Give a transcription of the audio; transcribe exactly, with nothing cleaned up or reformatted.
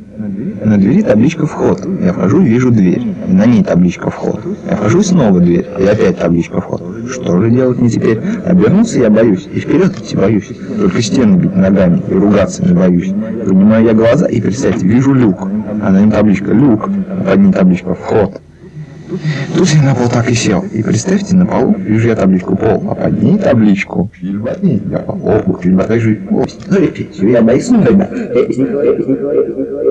На двери табличка «Вход». Я вхожу и вижу дверь. На ней табличка «Вход». Я вхожу и снова дверь. И опять табличка «Вход». Что же делать мне теперь? Обернуться я боюсь. И вперед идти боюсь. Только стены бить ногами и ругаться не боюсь. Поднимаю я глаза и, представьте, вижу люк. А на нем табличка «Люк». А под ней табличка «Вход». Тут я на пол так и сел. И представьте, на полу вижу я табличку «Пол», а под ней табличку «Я по полу, чуть-чуть, я боюсь».